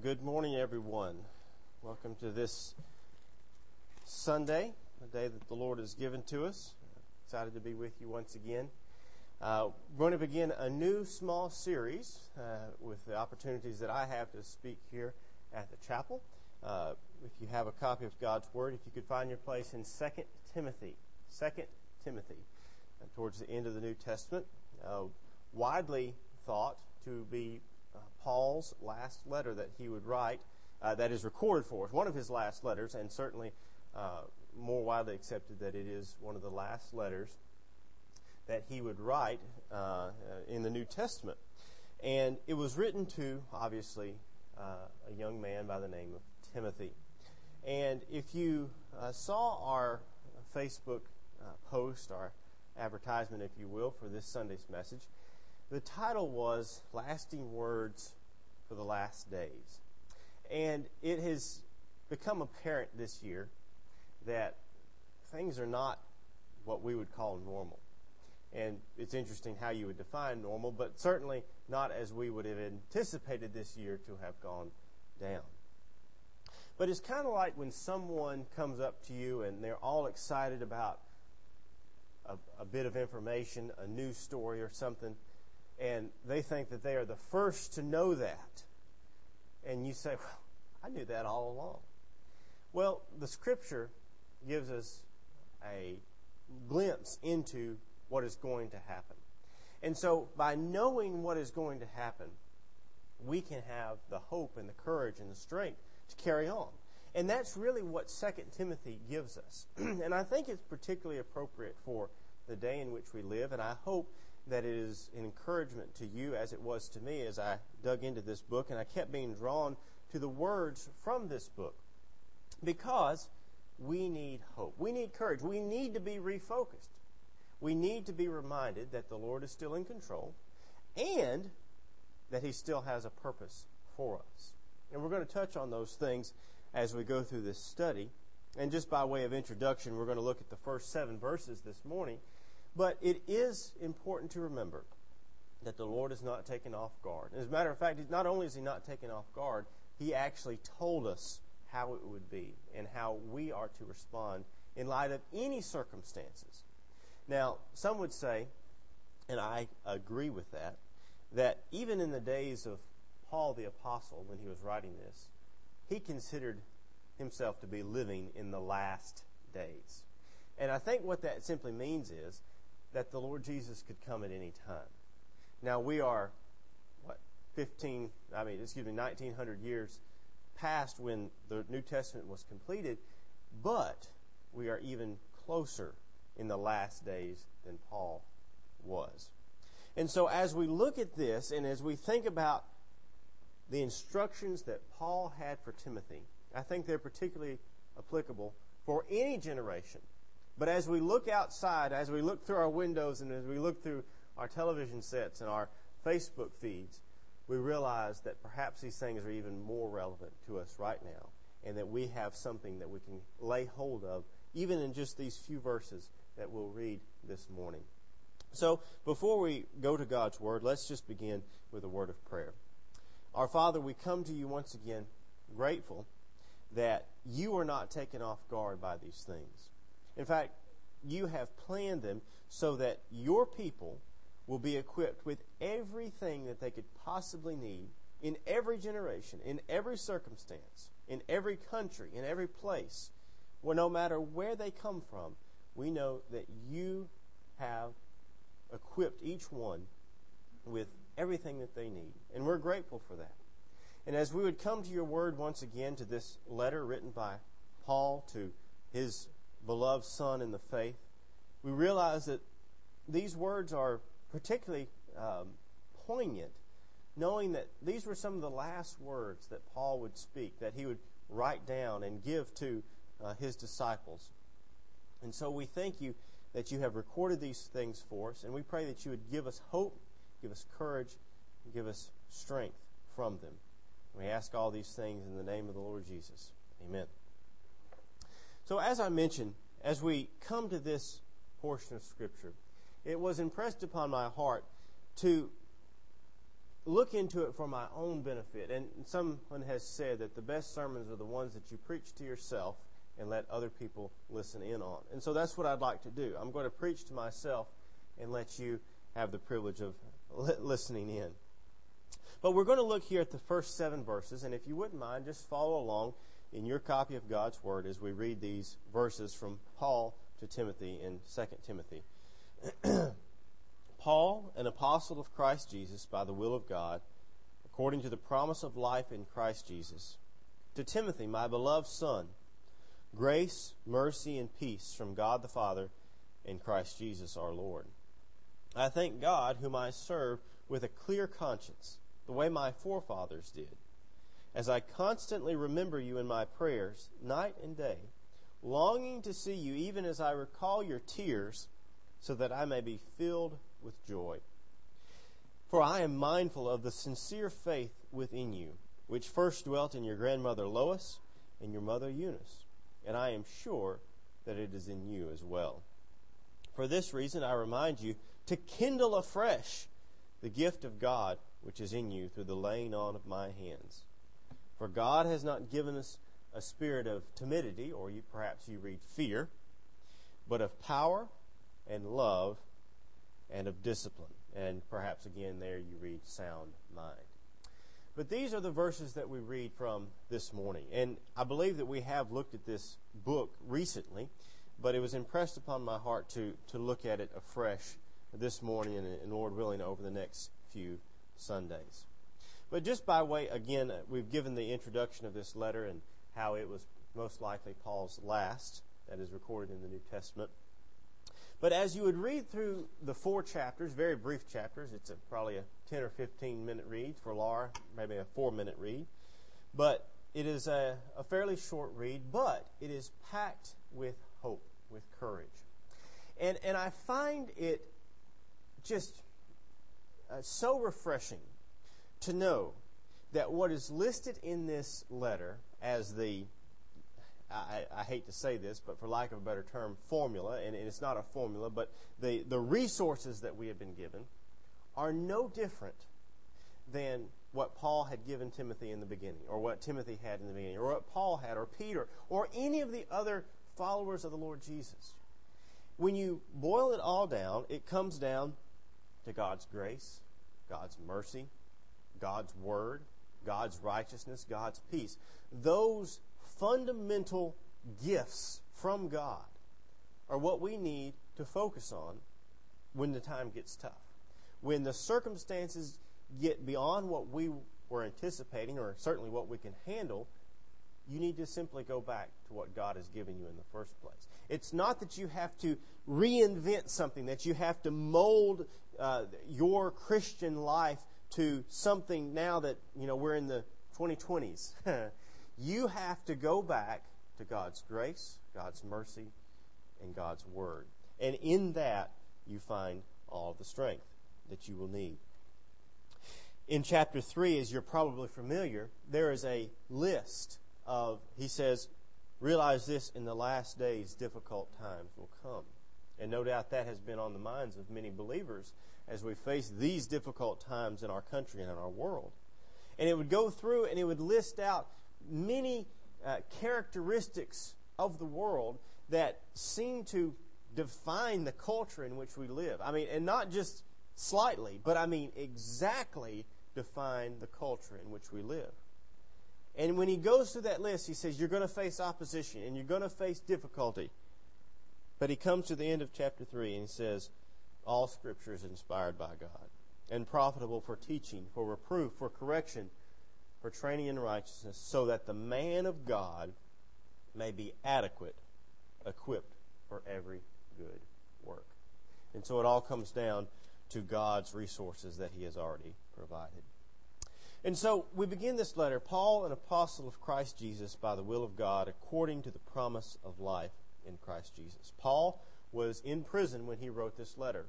Good morning, everyone. Welcome to this Sunday, a day that the Lord has given to us. Excited to be with you once again. We're going to begin a new small series with the opportunities that I have to speak here at the chapel. If you have a copy of God's Word, if you could find your place in 2 Timothy, towards the end of the New Testament, widely thought to be Paul's last letter that he would write, that is recorded for us, one of his last letters, and certainly more widely accepted that it is one of the last letters that he would write in the New Testament. And it was written to, obviously, a young man by the name of Timothy. And if you saw our Facebook post, our advertisement, if you will, for this Sunday's message, the title was Lasting Words for the Last Days. And it has become apparent this year that things are not what we would call normal. And it's interesting how you would define normal, but certainly not as we would have anticipated this year to have gone down. But it's kind of like when someone comes up to you and they're all excited about a bit of information, a news story or something, and they think that they are the first to know that. And you say, well, I knew that all along. Well, the Scripture gives us a glimpse into what is going to happen. And so by knowing what is going to happen, we can have the hope and the courage and the strength to carry on. And that's really what 2 Timothy gives us. And I think it's particularly appropriate for the day in which we live, and I hope that it is an encouragement to you as it was to me as I dug into this book, and I kept being drawn to the words from this book. Because we need hope. We need courage. We need to be refocused. We need to be reminded that the Lord is still in control and that He still has a purpose for us. And we're going to touch on those things as we go through this study. And just by way of introduction, we're going to look at the first 7 verses this morning. But it is important to remember that the Lord is not taken off guard. As a matter of fact, not only is He not taken off guard, He actually told us how it would be and how we are to respond in light of any circumstances. Now, some would say, and I agree with that even in the days of Paul the Apostle, when he was writing this, he considered himself to be living in the last days. And I think what that simply means is that the Lord Jesus could come at any time. Now we are, 1900 years past when the New Testament was completed, but we are even closer in the last days than Paul was. And so as we look at this and as we think about the instructions that Paul had for Timothy, I think they're particularly applicable for any generation. But as we look outside, as we look through our windows and as we look through our television sets and our Facebook feeds, we realize that perhaps these things are even more relevant to us right now and that we have something that we can lay hold of even in just these few verses that we'll read this morning. So before we go to God's Word, let's just begin with a word of prayer. Our Father, we come to you once again grateful that you are not taken off guard by these things. In fact, you have planned them so that your people will be equipped with everything that they could possibly need in every generation, in every circumstance, in every country, in every place. Well, no matter where they come from, we know that you have equipped each one with everything that they need. And we're grateful for that. And as we would come to your word once again, to this letter written by Paul to his beloved son in the faith, we realize that these words are particularly poignant, knowing that these were some of the last words that Paul would speak, that he would write down and give to his disciples. And so we thank you that you have recorded these things for us, and we pray that you would give us hope, give us courage, and give us strength from them. We ask all these things in the name of the Lord Jesus. Amen. So as I mentioned, as we come to this portion of Scripture, it was impressed upon my heart to look into it for my own benefit. And someone has said that the best sermons are the ones that you preach to yourself and let other people listen in on. And so that's what I'd like to do. I'm going to preach to myself and let you have the privilege of listening in. But we're going to look here at the first 7 verses, and if you wouldn't mind, just follow along in your copy of God's Word as we read these verses from Paul to Timothy in 2 Timothy. Paul, an apostle of Christ Jesus by the will of God, according to the promise of life in Christ Jesus, to Timothy, my beloved son, grace, mercy, and peace from God the Father and Christ Jesus our Lord. I thank God, whom I serve with a clear conscience, the way my forefathers did, as I constantly remember you in my prayers, night and day, longing to see you even as I recall your tears, so that I may be filled with joy. For I am mindful of the sincere faith within you, which first dwelt in your grandmother Lois and your mother Eunice, and I am sure that it is in you as well. For this reason I remind you to kindle afresh the gift of God which is in you through the laying on of my hands. For God has not given us a spirit of timidity, or perhaps you read fear, but of power and love and of discipline. And perhaps again there you read sound mind. But these are the verses that we read from this morning. And I believe that we have looked at this book recently, but it was impressed upon my heart to look at it afresh this morning and Lord willing over the next few Sundays. But just by way, again, we've given the introduction of this letter and how it was most likely Paul's last that is recorded in the New Testament. But as you would read through the 4 chapters, very brief chapters, it's probably a 10 or 15 minute read for Laura, maybe a 4-minute read. But it is a fairly short read, but it is packed with hope, with courage. And I find it just so refreshing to know that what is listed in this letter as the, I hate to say this, but for lack of a better term, formula, and it's not a formula, but the resources that we have been given are no different than what Paul had given Timothy in the beginning, or what Timothy had in the beginning, or what Paul had, or Peter, or any of the other followers of the Lord Jesus. When you boil it all down, it comes down to God's grace, God's mercy, God's word, God's righteousness, God's peace. Those fundamental gifts from God are what we need to focus on when the time gets tough. When the circumstances get beyond what we were anticipating, or certainly what we can handle, you need to simply go back to what God has given you in the first place. It's not that you have to reinvent something, that you have to mold your Christian life to something now that, we're in the 2020s. You have to go back to God's grace, God's mercy, and God's word. And in that, you find all the strength that you will need. In chapter 3, as you're probably familiar, there is a list of, he says, realize this, in the last days difficult times will come. And no doubt that has been on the minds of many believers as we face these difficult times in our country and in our world. And it would go through and it would list out many characteristics of the world that seem to define the culture in which we live. I mean, and not just slightly, but I mean exactly define the culture in which we live. And when he goes through that list, he says, you're going to face opposition and you're going to face difficulty. But he comes to the end of chapter 3 and he says, all Scripture is inspired by God and profitable for teaching, for reproof, for correction, for training in righteousness, so that the man of God may be adequate, equipped for every good work. And so it all comes down to God's resources that he has already provided. And so we begin this letter, Paul, an apostle of Christ Jesus by the will of God, according to the promise of life in Christ Jesus. Paul was in prison when he wrote this letter.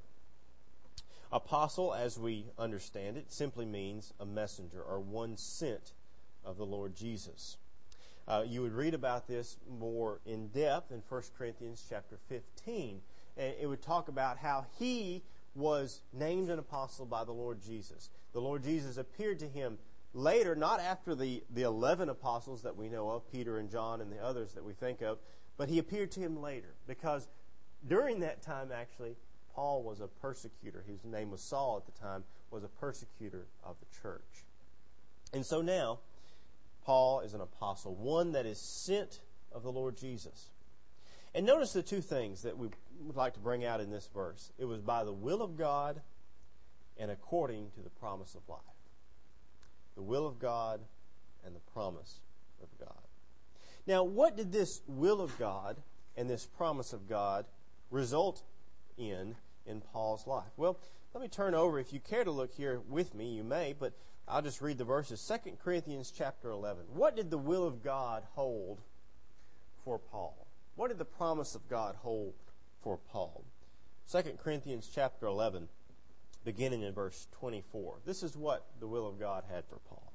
Apostle, as we understand it, simply means a messenger or one sent of the Lord Jesus. You would read about this more in depth in 1 Corinthians chapter 15. And it would talk about how he was named an apostle by the Lord Jesus. The Lord Jesus appeared to him later, not after the 11 apostles that we know of, Peter and John and the others that we think of, but he appeared to him later, because during that time, actually, Paul was a persecutor. His name was Saul at the time, was a persecutor of the church. And so now, Paul is an apostle, one that is sent of the Lord Jesus. And notice the two things that we would like to bring out in this verse. It was by the will of God and according to the promise of life. The will of God and the promise of God. Now, what did this will of God and this promise of God result in Paul's life? Well, let me turn over. If you care to look here with me, you may, but I'll just read the verses. 2 Corinthians chapter 11. What did the will of God hold for Paul? What did the promise of God hold for Paul? 2 Corinthians chapter 11, beginning in verse 24. This is what the will of God had for Paul.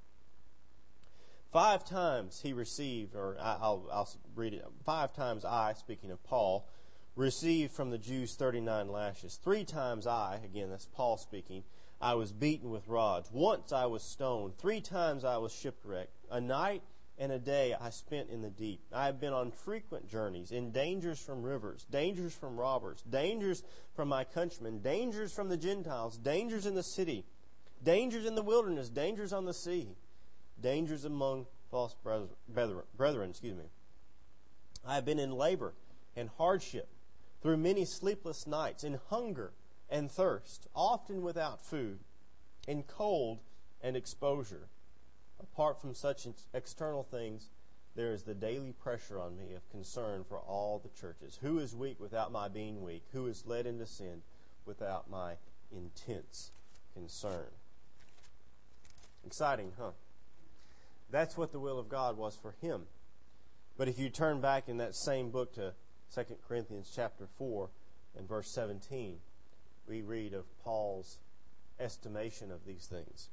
5 times he received, or I'll read it. 5 times I, speaking of Paul, received from the Jews 39 lashes. 3 times I, again that's Paul speaking, I was beaten with rods. Once I was stoned. 3 times I was shipwrecked. A night and a day I spent in the deep. I have been on frequent journeys, in dangers from rivers, dangers from robbers, dangers from my countrymen, dangers from the Gentiles, dangers in the city, dangers in the wilderness, dangers on the sea, dangers among false brethren. I have been in labor and hardship, through many sleepless nights, in hunger and thirst, often without food, in cold and exposure. Apart from such external things, there is the daily pressure on me of concern for all the churches. Who is weak without my being weak? Who is led into sin without my intense concern? Exciting, huh? That's what the will of God was for him. But if you turn back in that same book to 2 Corinthians chapter 4 and verse 17, we read of Paul's estimation of these things.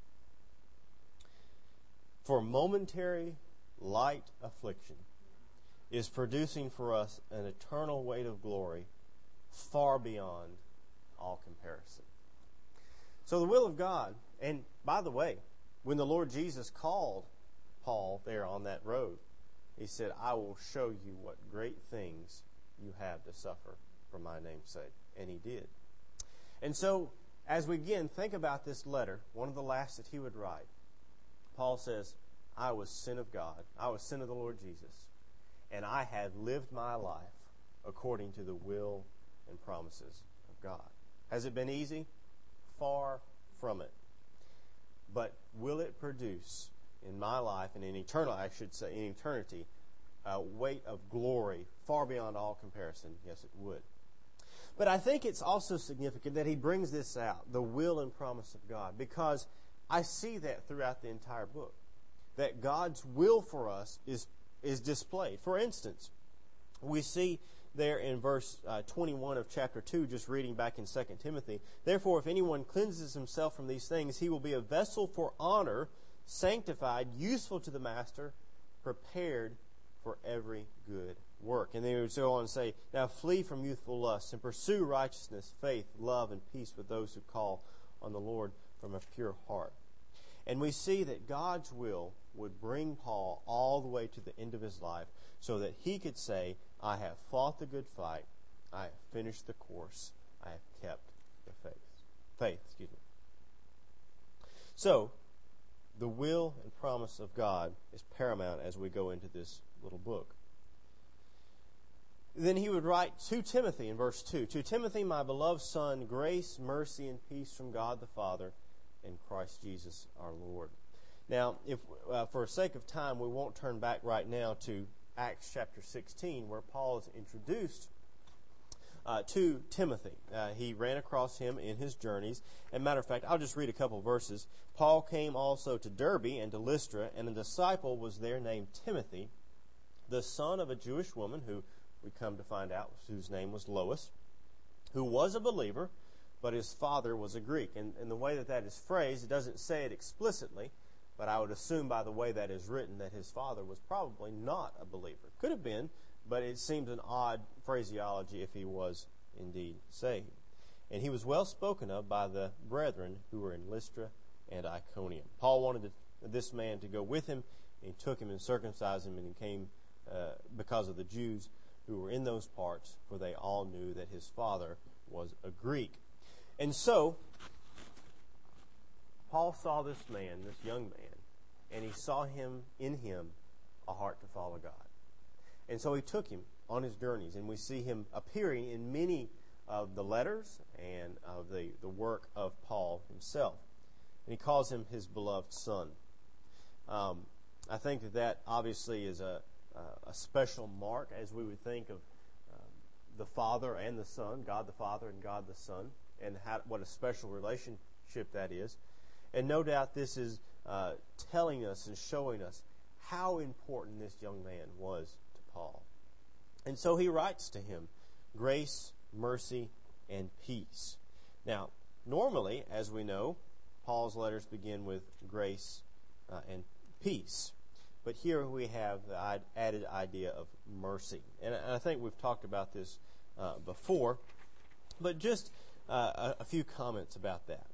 For momentary light affliction is producing for us an eternal weight of glory far beyond all comparison. So the will of God, and by the way, when the Lord Jesus called Paul there on that road, he said, I will show you what great things you have to suffer for my name's sake. And he did. And so, as we again think about this letter, one of the last that he would write, Paul says, I was sent of God, I was sent of the Lord Jesus, and I have lived my life according to the will and promises of God. Has it been easy? Far from it. But will it produce in my life, and in eternity, a weight of glory far beyond all comparison? Yes, it would. But I think it's also significant that he brings this out, the will and promise of God, because I see that throughout the entire book, that God's will for us is displayed. For instance, we see there in verse 21 of chapter 2, just reading back in 2 Timothy, therefore, if anyone cleanses himself from these things, he will be a vessel for honor, sanctified, useful to the master, prepared for every good work. And then he would go on and say, now flee from youthful lusts and pursue righteousness, faith, love, and peace with those who call on the Lord from a pure heart. And we see that God's will would bring Paul all the way to the end of his life so that he could say, I have fought the good fight, I have finished the course, I have kept the faith. So, the will and promise of God is paramount as we go into this little book. Then he would write to Timothy in verse 2, to Timothy, my beloved son, grace, mercy, and peace from God the Father and Christ Jesus our Lord. Now, if for sake of time, we won't turn back right now to Acts chapter 16, where Paul is introduced to Timothy. He ran across him in his journeys. As a matter of fact, I'll just read a couple verses. Paul came also to Derbe and to Lystra, and a disciple was there named Timothy, the son of a Jewish woman who we come to find out whose name was Lois, who was a believer, but his father was a Greek. And the way that is phrased, it doesn't say it explicitly, but I would assume by the way that is written that his father was probably not a believer. Could have been, but it seems an odd phraseology if he was indeed saved. And he was well spoken of by the brethren who were in Lystra and Iconium. Paul wanted this man to go with him, and he took him and circumcised him, and he came because of the Jews who were in those parts, for they all knew that his father was a Greek. And so, Paul saw this man, this young man, and he saw in him a heart to follow God. And so he took him on his journeys, and we see him appearing in many of the letters and of the work of Paul himself. And he calls him his beloved son. I think that obviously is a special mark, as we would think of the Father and the Son, God the Father and God the Son, and what a special relationship that is. And no doubt this is telling us and showing us how important this young man was to Paul. And so he writes to him, grace, mercy, and peace. Now, normally, as we know, Paul's letters begin with grace and peace. But here we have the added idea of mercy. And I think we've talked about this before, but just a few comments about that.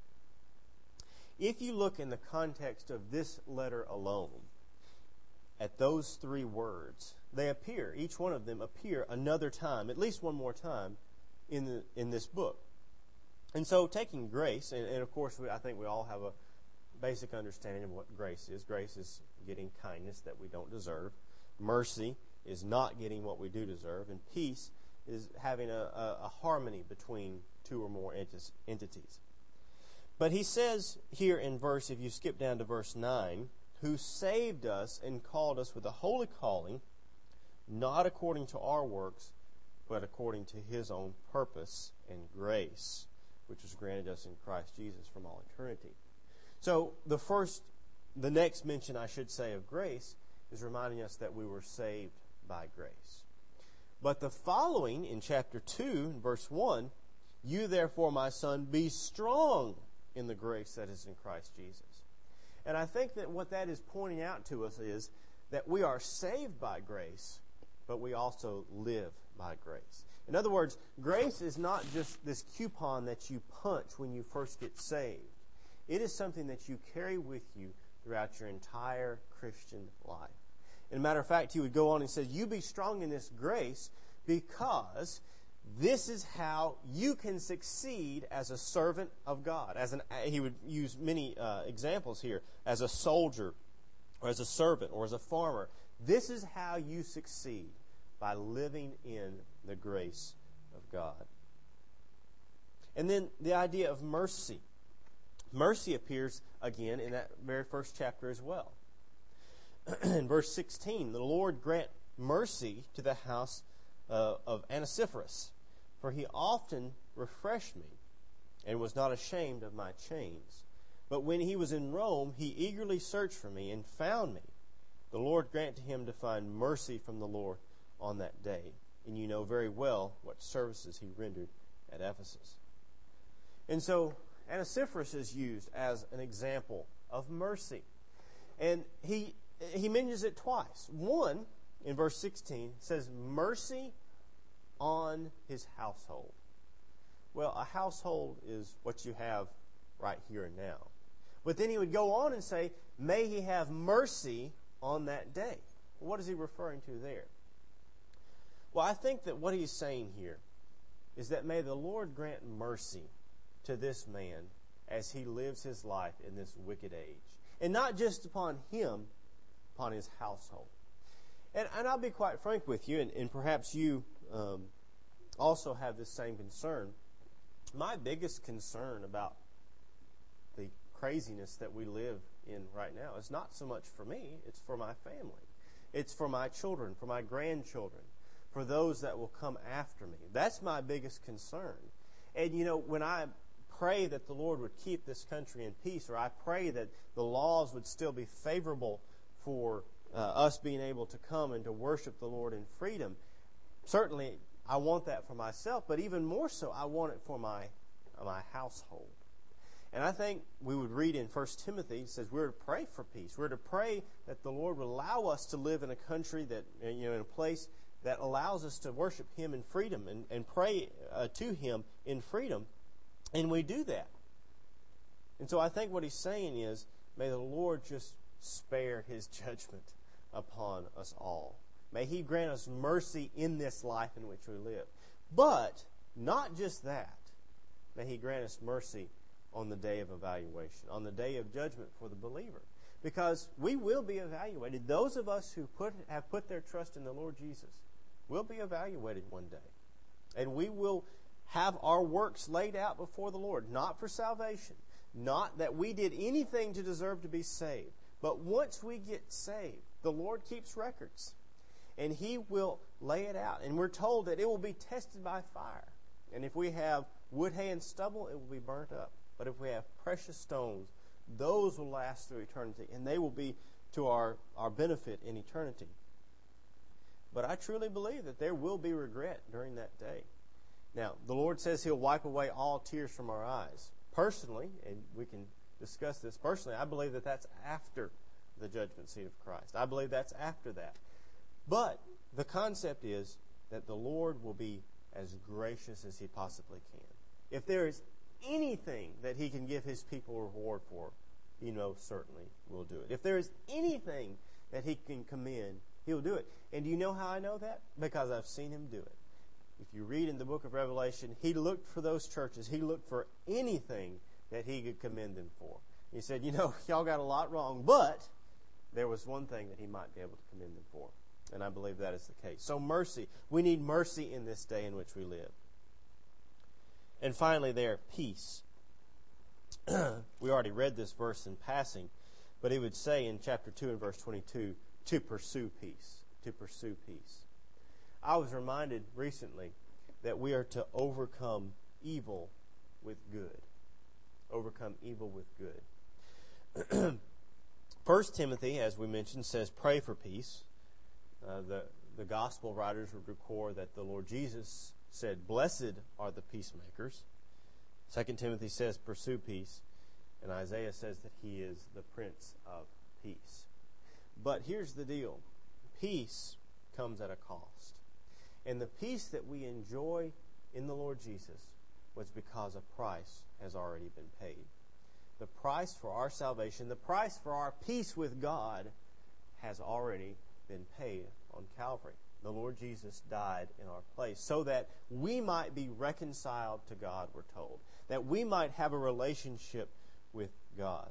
If you look in the context of this letter alone, at those three words, they appear, each one of them appear another time, at least one more time, in this book. And so taking grace, and of course I think we all have a basic understanding of what grace is. Grace is getting kindness that we don't deserve. Mercy is not getting what we do deserve. And peace is having a harmony between two or more entities. But he says here in if you skip down to verse 9, who saved us and called us with a holy calling, not according to our works, but according to his own purpose and grace, which was granted us in Christ Jesus from all eternity. So the next mention, I should say, of grace is reminding us that we were saved by grace. But the following in chapter 2, verse 1, you therefore, my son, be strong in the grace that is in Christ Jesus. And I think that what that is pointing out to us is that we are saved by grace, but we also live by grace. In other words, grace is not just this coupon that you punch when you first get saved. It is something that you carry with you throughout your entire Christian life. As a matter of fact, he would go on and say, you be strong in this grace because this is how you can succeed as a servant of God. He would use many examples here, as a soldier, or as a servant, or as a farmer. This is how you succeed, by living in the grace of God. And then the idea of mercy. Mercy appears again in that very first chapter as well. In verse 16, the Lord grant mercy to the house of Onesiphorus, for he often refreshed me and was not ashamed of my chains. But when he was in Rome, he eagerly searched for me and found me. The Lord grant to him to find mercy from the Lord on that day. And you know very well what services he rendered at Ephesus. And so Onesiphorus is used as an example of mercy. And he mentions it twice. One, in verse 16, says mercy on his household. Well, a household is what you have right here and now. But then he would go on and say, may he have mercy on that day. What is he referring to there? Well, I think that what he's saying here is that may the Lord grant mercy to this man as he lives his life in this wicked age. And not just upon him, upon his household. And I'll be quite frank with you, and perhaps you also have this same concern. My biggest concern about the craziness that we live in right now is not so much for me, it's for my family. It's for my children, for my grandchildren, for those that will come after me. That's my biggest concern. And when I pray that the Lord would keep this country in peace, or I pray that the laws would still be favorable for us being able to come and to worship the Lord in freedom, certainly I want that for myself, but even more so, I want it for my household. And I think we would read in 1 Timothy, it says we're to pray for peace. We're to pray that the Lord would allow us to live in a country that, in a place that allows us to worship Him in freedom and pray to Him in freedom. And we do that. And so I think what he's saying is, may the Lord just spare his judgment upon us all. May he grant us mercy in this life in which we live. But not just that. May he grant us mercy on the day of evaluation, on the day of judgment for the believer. Because we will be evaluated. Those of us who have put their trust in the Lord Jesus will be evaluated one day. And we will have our works laid out before the Lord, not for salvation, not that we did anything to deserve to be saved. But once we get saved, the Lord keeps records. And he will lay it out. And we're told that it will be tested by fire. And if we have wood, hay, and stubble, it will be burnt up. But if we have precious stones, those will last through eternity. And they will be to our benefit in eternity. But I truly believe that there will be regret during that day. Now, the Lord says he'll wipe away all tears from our eyes. Personally, and we can discuss this personally, I believe that that's after the judgment seat of Christ. I believe that's after that. But the concept is that the Lord will be as gracious as he possibly can. If there is anything that he can give his people a reward for, he most certainly will do it. If there is anything that he can commend, he'll do it. And do you know how I know that? Because I've seen him do it. If you read in the book of Revelation, he looked for those churches. He looked for anything that he could commend them for. He said, y'all got a lot wrong, but there was one thing that he might be able to commend them for. And I believe that is the case. So mercy. We need mercy in this day in which we live. And finally there, peace. We already read this verse in passing, but it would say in chapter 2 and verse 22, to pursue peace. To pursue peace. I was reminded recently that we are to overcome evil with good. Overcome evil with good. 1 Timothy, as we mentioned, says pray for peace. The gospel writers would record that the Lord Jesus said, blessed are the peacemakers. 2 Timothy says pursue peace. And Isaiah says that he is the Prince of Peace. But here's the deal. Peace comes at a cost. And the peace that we enjoy in the Lord Jesus was because a price has already been paid. The price for our salvation, the price for our peace with God has already been paid on Calvary. The Lord Jesus died in our place so that we might be reconciled to God, we're told. That we might have a relationship with God.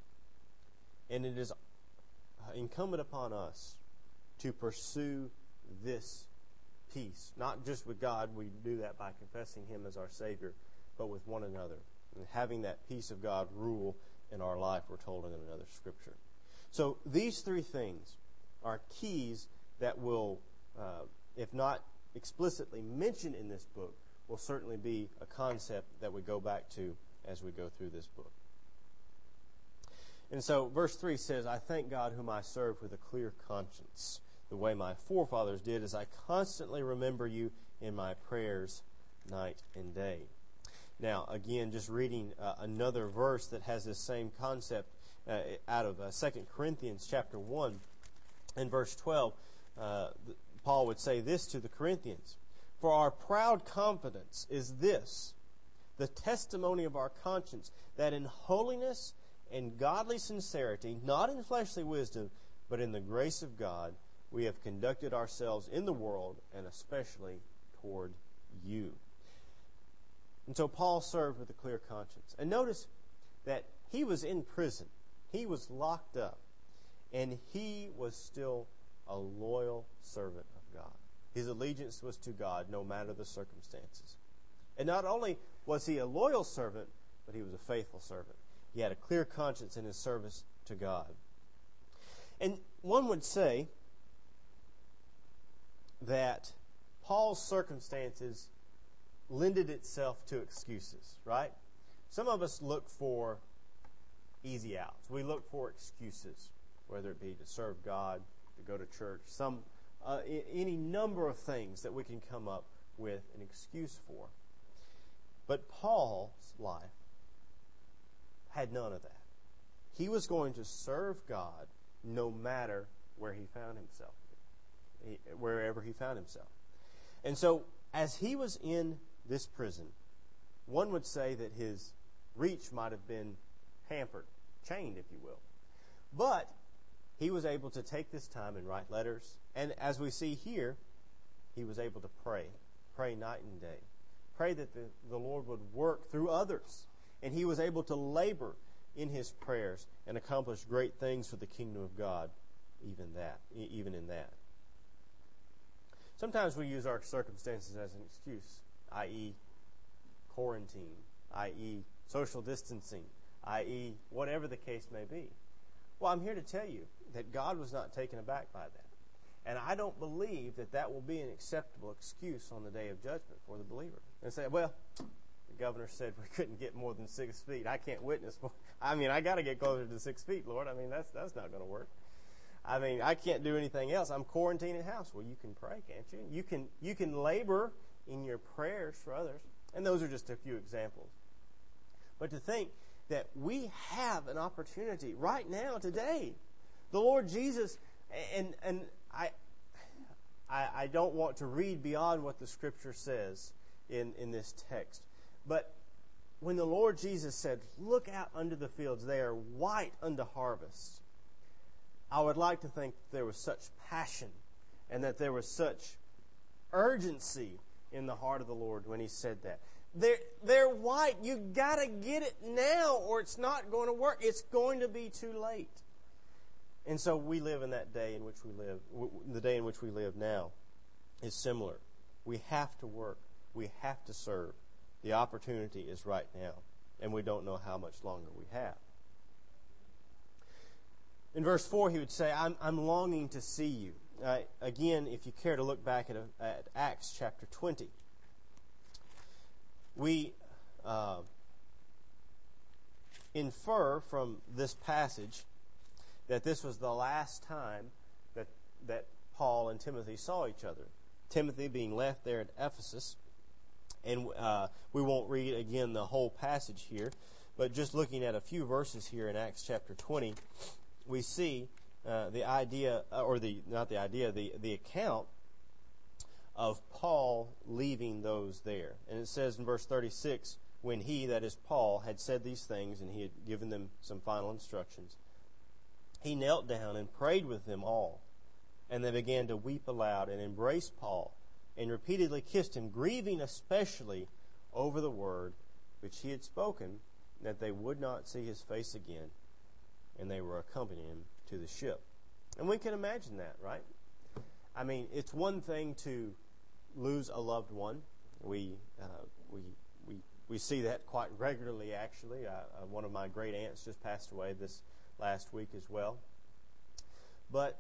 And it is incumbent upon us to pursue this peace. Not just with God, we do that by confessing him as our Savior, but with one another. And having that peace of God rule in our life, we're told in another scripture. So these three things are keys that will, if not explicitly mentioned in this book, will certainly be a concept that we go back to as we go through this book. And so verse 3 says, I thank God whom I serve with a clear conscience, the way my forefathers did, as I constantly remember you in my prayers night and day. Now, again, just reading another verse that has this same concept out of 2 Corinthians chapter 1 and verse 12, Paul would say this to the Corinthians, for our proud confidence is this, the testimony of our conscience, that in holiness and godly sincerity, not in fleshly wisdom, but in the grace of God, we have conducted ourselves in the world, and especially toward you. And so Paul served with a clear conscience. And notice that he was in prison. He was locked up. And he was still a loyal servant of God. His allegiance was to God, no matter the circumstances. And not only was he a loyal servant, but he was a faithful servant. He had a clear conscience in his service to God. And one would say that Paul's circumstances lended itself to excuses, right? Some of us look for easy outs. We look for excuses, whether it be to serve God, to go to church, any number of things that we can come up with an excuse for. But Paul's life had none of that. He was going to serve God no matter where he found himself, wherever he found himself. And so, as he was in this prison, one would say that his reach might have been hampered, chained, if you will. But he was able to take this time and write letters. And as we see here, he was able to pray night and day. Pray that the Lord would work through others. And he was able to labor in his prayers and accomplish great things for the kingdom of God, even in that. Sometimes we use our circumstances as an excuse, i.e. quarantine, i.e. social distancing, i.e. whatever the case may be. Well, I'm here to tell you that God was not taken aback by that. And I don't believe that that will be an acceptable excuse on the day of judgment for the believer. And say, well, the governor said we couldn't get more than 6 feet. I can't witness more. I got to get closer to 6 feet, Lord. That's not going to work. I can't do anything else. I'm quarantined in house. Well, you can pray, can't you? You can labor in your prayers for others. And those are just a few examples. But to think that we have an opportunity right now, today. The Lord Jesus, and I don't want to read beyond what the Scripture says in this text. But when the Lord Jesus said, look out unto the fields, they are white unto harvest. I would like to think that there was such passion and that there was such urgency in the heart of the Lord when He said that. They're white. You got to get it now or it's not going to work. It's going to be too late. And so we live in that day in which we live. The day in which we live now is similar. We have to work. We have to serve. The opportunity is right now, and we don't know how much longer we have. In verse 4, he would say, I'm longing to see you. Again, if you care to look back at Acts chapter 20, we infer from this passage that this was the last time that Paul and Timothy saw each other. Timothy being left there at Ephesus. And we won't read again the whole passage here, but just looking at a few verses here in Acts chapter 20, we see the account of Paul leaving those there. And it says in verse 36, when he, that is Paul, had said these things and he had given them some final instructions, he knelt down and prayed with them all. And they began to weep aloud and embrace Paul and repeatedly kissed him, grieving especially over the word which he had spoken, that they would not see his face again. And they were accompanying him to the ship. And we can imagine that, right? It's one thing to lose a loved one. We see that quite regularly, actually. One of my great aunts just passed away this last week as well. But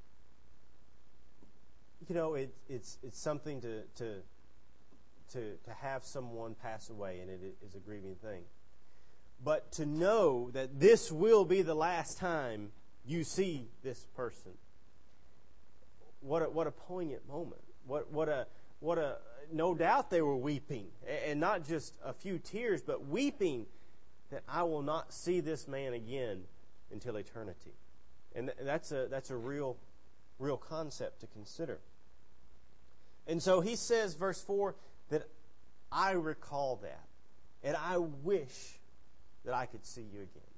it's something to have someone pass away, and it is a grieving thing. But to know that this will be the last time you see this person, what a poignant moment. What a no doubt they were weeping, and not just a few tears, but weeping that I will not see this man again until eternity. And that's a real concept to consider. And so he says, verse 4, that I recall that, and I wish that I could see you again.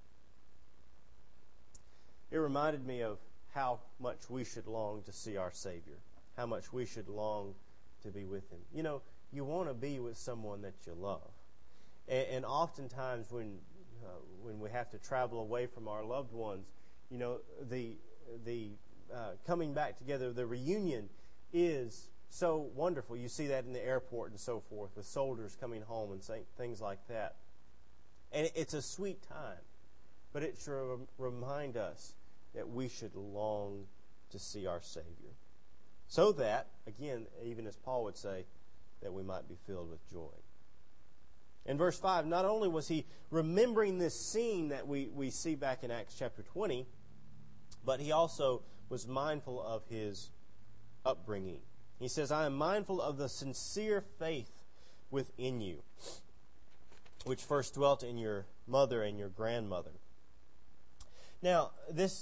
It reminded me of how much we should long to see our Savior, how much we should long to be with Him. You want to be with someone that you love. And oftentimes when we have to travel away from our loved ones, the coming back together, the reunion is so wonderful. You see that in the airport and so forth, with soldiers coming home and things like that. And it's a sweet time, but it should remind us that we should long to see our Savior. So that, again, even as Paul would say, that we might be filled with joy. In verse 5, not only was he remembering this scene that we see back in Acts chapter 20, but he also was mindful of his upbringing. He says, I am mindful of the sincere faith within you, which first dwelt in your mother and your grandmother. Now, this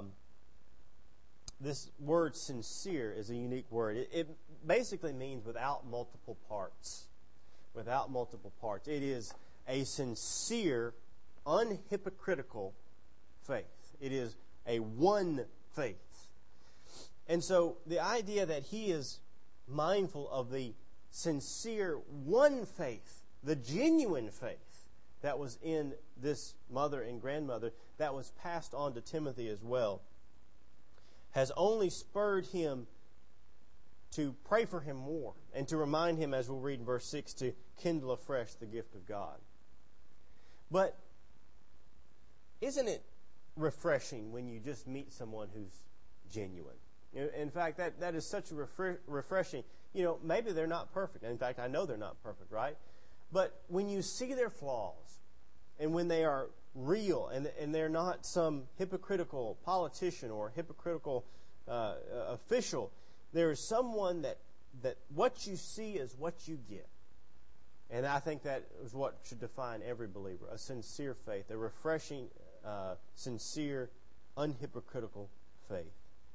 word sincere is a unique word. It basically means without multiple parts. Without multiple parts. It is a sincere unhypocritical faith. It is a one faith. And so the idea that he is mindful of the sincere one faith, the genuine faith that was in this mother and grandmother, that was passed on to Timothy as well, has only spurred him to pray for him more and to remind him, as we'll read in verse 6, to kindle afresh the gift of God. But isn't it refreshing when you just meet someone who's genuine? In fact, that is such a refreshing. Maybe they're not perfect. In fact, I know they're not perfect, right? But when you see their flaws, and when they are real, and they're not some hypocritical politician or hypocritical official, there is someone that what you see is what you get. And I think that is what should define every believer: a sincere faith, a refreshing, sincere, unhypocritical faith.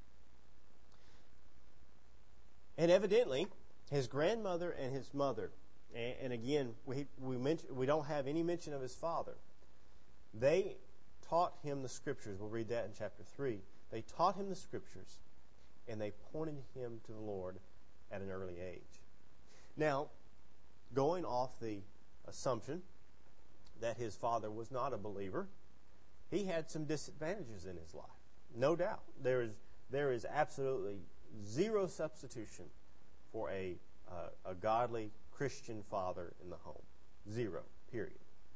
And evidently, his grandmother and his mother, and again, we don't have any mention of his father. They taught him the Scriptures. We'll read that in chapter 3. They taught him the Scriptures, and they pointed him to the Lord at an early age. Now, going off the assumption that his father was not a believer, he had some disadvantages in his life. No doubt. There is absolutely zero substitution for a godly Christian father in the home. Zero. Period.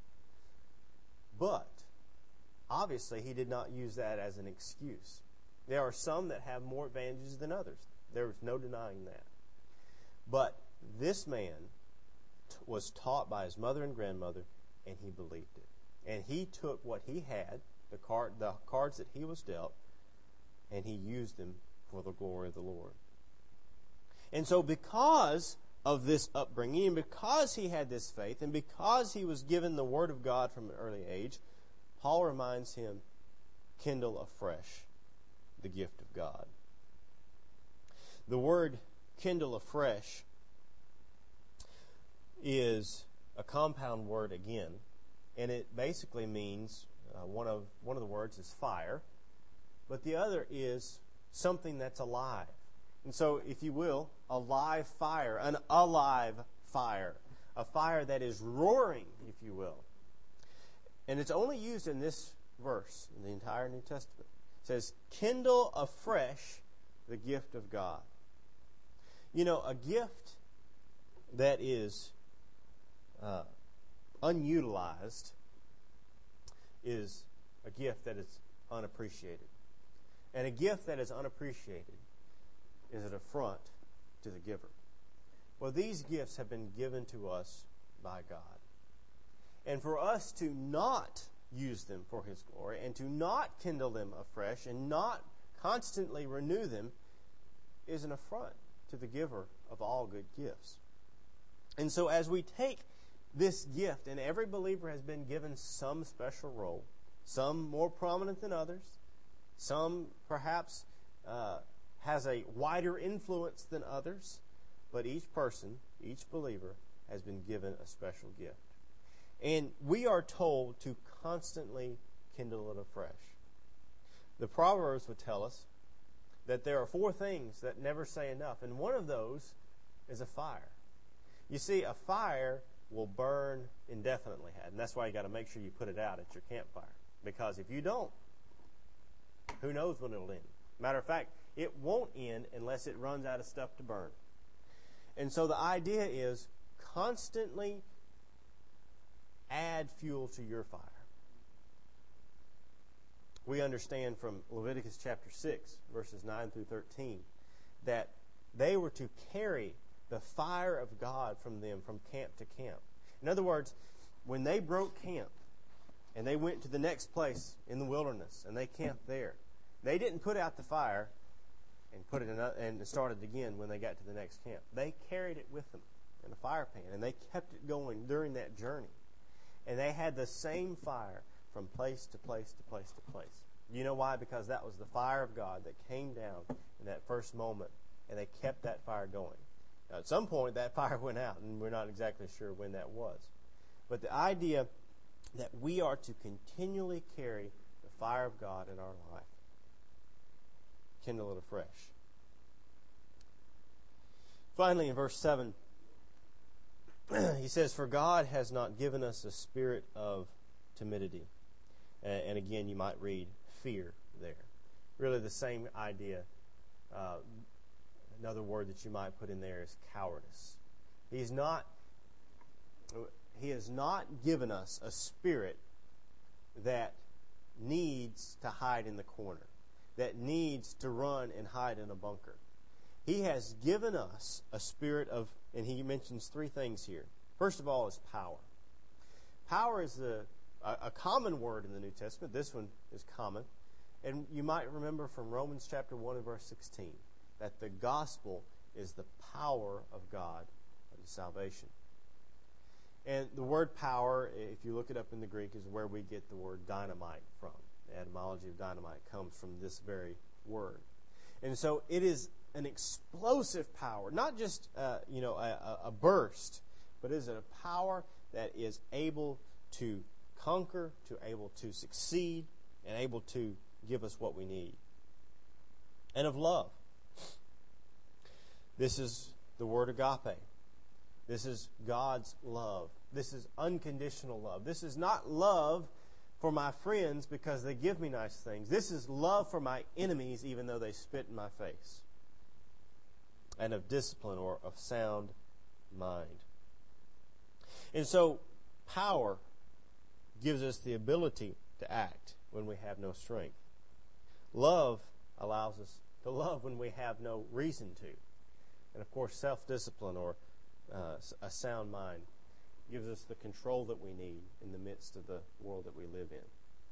But obviously he did not use that as an excuse. There are some that have more advantages than others. There is no denying that. But this man was taught by his mother and grandmother, and he believed it. And he took what he had, the cards that he was dealt, and he used them for the glory of the Lord. And so because of this upbringing, and because he had this faith, and because he was given the Word of God from an early age, Paul reminds him, kindle afresh the gift of God. The word kindle afresh is a compound word again, and it basically means, one of the words is fire, but the other is something that's alive. And so, if you will, a live fire, an alive fire, a fire that is roaring, if you will. And it's only used in this verse, in the entire New Testament. It says, kindle afresh the gift of God. A gift that is unutilized is a gift that is unappreciated. And a gift that is unappreciated is an affront to the giver. Well, these gifts have been given to us by God. And for us to not use them for His glory, and to not kindle them afresh, and not constantly renew them, is an affront to the giver of all good gifts. And so as we take this gift, and every believer has been given some special role, some more prominent than others, some perhaps has a wider influence than others, but each person, each believer, has been given a special gift. And we are told to constantly kindle it afresh. The Proverbs would tell us that there are 4 things that never say enough, and one of those is a fire. You see, a fire will burn indefinitely, and that's why you got to make sure you put it out at your campfire. Because if you don't, who knows when it'll end? Matter of fact, it won't end unless it runs out of stuff to burn. And so the idea is constantly add fuel to your fire. We understand from Leviticus chapter 6, verses 9 through 13, that they were to carry the fire of God from them from camp to camp. In other words, when they broke camp and they went to the next place in the wilderness and they camped there, they didn't put out the fire and put it in and start it again when they got to the next camp. They carried it with them in a fire pan, and they kept it going during that journey. And they had the same fire from place to place to place to place. You know why? Because that was the fire of God that came down in that first moment, and they kept that fire going. Now, at some point, that fire went out, and we're not exactly sure when that was. But the idea that we are to continually carry the fire of God in our life. Kindle it afresh. Finally, in verse 7, he says, "For God has not given us a spirit of timidity." And again, you might read fear there. Really the same idea. Another word that you might put in there is cowardice. He has not given us a spirit that needs to hide in the corner, that needs to run and hide in a bunker. He has given us a spirit of, and he mentions three things here. First of all is power. Power is a common word in the New Testament. This one is common. And you might remember from Romans chapter 1 and verse 16 that the gospel is the power of God unto salvation. And the word power, if you look it up in the Greek, is where we get the word dynamite from. The etymology of dynamite comes from this very word. And so it is an explosive power, not just a burst, but it is a power that is able to conquer, to able to succeed, and able to give us what we need. And of love. This is the word agape. This is God's love. This is unconditional love. This is not love for my friends because they give me nice things. This is love for my enemies even though they spit in my face. And of discipline or of sound mind. And so power gives us the ability to act when we have no strength. Love allows us to love when we have no reason to. And of course, self-discipline or a sound mind gives us the control that we need in the midst of the world that we live in.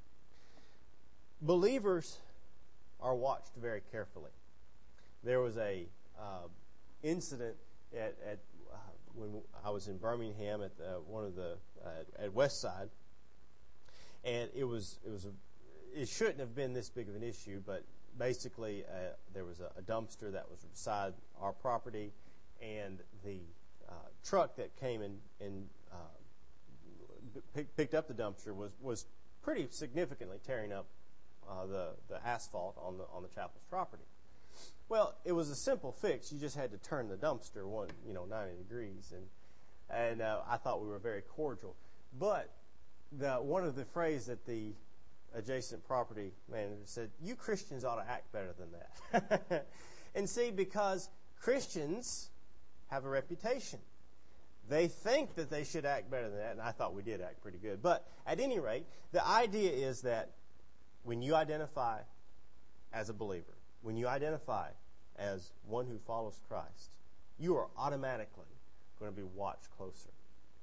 Believers are watched very carefully. There was a incident at when I was in Birmingham at at Westside, and it shouldn't have been this big of an issue, but basically there was a dumpster that was beside our property, and the truck that came and picked up the dumpster was pretty significantly tearing up the asphalt on the chapel's property. Well, it was a simple fix. You just had to turn the dumpster 90 degrees, and I thought we were very cordial. But one of the phrases that the adjacent property manager said, "You Christians ought to act better than that." And see, because Christians have a reputation. They think that they should act better than that, and I thought we did act pretty good. But at any rate, the idea is that when you identify as a believer, when you identify as one who follows Christ, you are automatically going to be watched closer.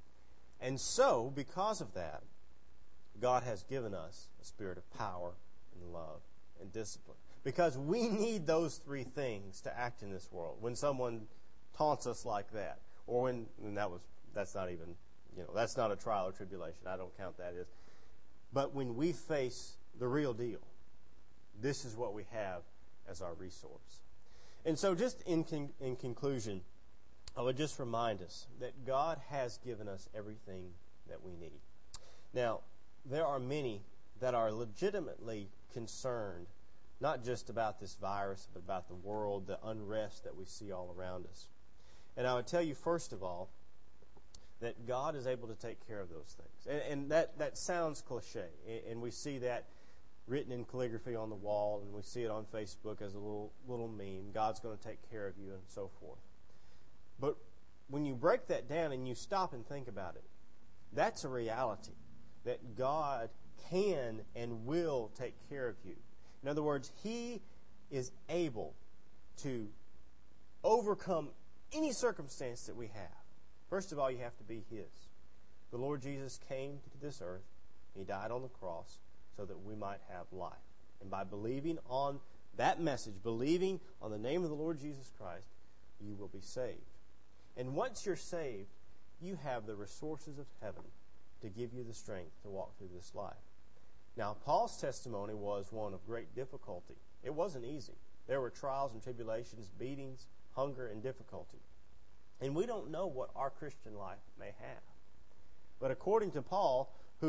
And so, because of that, God has given us a spirit of power and love and discipline. Because we need those three things to act in this world. When someone taunts us like that, or that's not even, that's not a trial or tribulation. I don't count that as. But when we face the real deal, this is what we have as our resource. And so just in conclusion, I would just remind us that God has given us everything that we need. Now, there are many that are legitimately concerned, not just about this virus, but about the world, the unrest that we see all around us. And I would tell you, first of all, that God is able to take care of those things. And that sounds cliche, and we see that written in calligraphy on the wall, and we see it on Facebook as a little meme. God's going to take care of you, and so forth. But when you break that down and you stop and think about it, that's a reality, that God can and will take care of you. In other words, He is able to overcome any circumstance that we have. First of all, you have to be His. The Lord Jesus came to this earth. He died on the cross so that we might have life. And by believing on that message, believing on the name of the Lord Jesus Christ, you will be saved. And once you're saved, you have the resources of heaven to give you the strength to walk through this life. Now, Paul's testimony was one of great difficulty. It wasn't easy. There were trials and tribulations, beatings, hunger, and difficulty. And we don't know what our Christian life may have. But according to Paul, who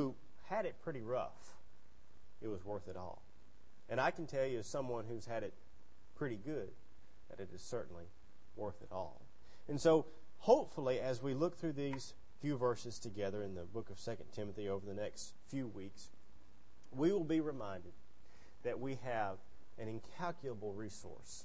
had it pretty rough, it was worth it all. And I can tell you, as someone who's had it pretty good, that it is certainly worth it all. And so, hopefully, as we look through these few verses together in the book of 2 Timothy over the next few weeks, we will be reminded that we have an incalculable resource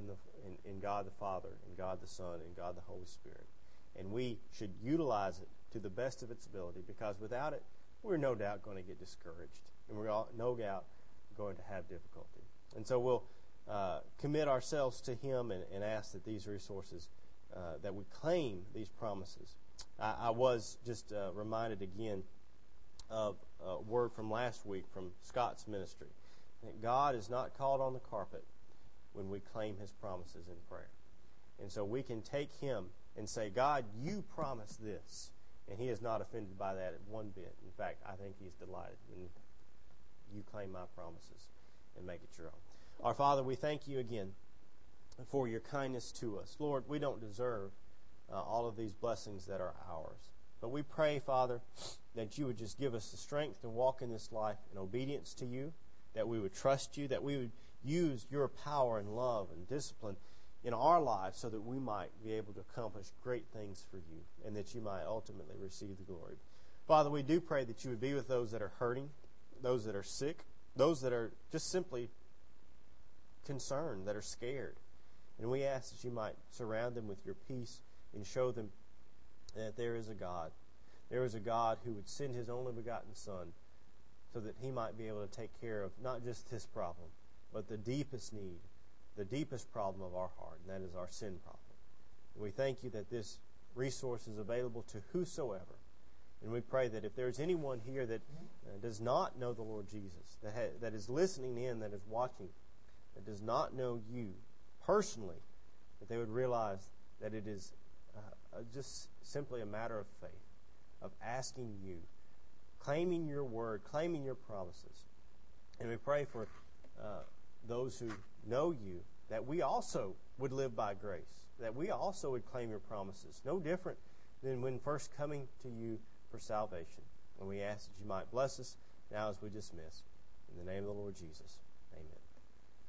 in God the Father, in God the Son, in God the Holy Spirit. And we should utilize it to the best of its ability, because without it, we're no doubt going to get discouraged, and we're no doubt going to have difficulty. And so we'll commit ourselves to Him and ask that these resources, that we claim these promises. I was just reminded again of a word from last week from Scott's ministry, that God is not called on the carpet when we claim His promises in prayer. And so we can take Him and say, God, you promised this. And He is not offended by that one bit. In fact, I think He's delighted when you claim my promises and make it your own. Our Father, we thank you again for your kindness to us. Lord, we don't deserve all of these blessings that are ours. But we pray, Father, that you would just give us the strength to walk in this life in obedience to you, that we would trust you, that we would use your power and love and discipline in our lives so that we might be able to accomplish great things for you and that you might ultimately receive the glory. Father, we do pray that you would be with those that are hurting, those that are sick, those that are just simply concerned, that are scared. And we ask that you might surround them with your peace and show them that there is a God. There is a God who would send His only begotten Son so that He might be able to take care of not just this problem, but the deepest need, the deepest problem of our heart, and that is our sin problem. And we thank you that this resource is available to whosoever. And we pray that if there's anyone here that does not know the Lord Jesus, that is listening in, that is watching, that does not know you personally, that they would realize that it is just simply a matter of faith, of asking you, claiming your word, claiming your promises. And we pray for those who know you, that we also would live by grace, that we also would claim your promises, no different than when first coming to you for salvation. And we ask that you might bless us now as we dismiss. In the name of the Lord Jesus.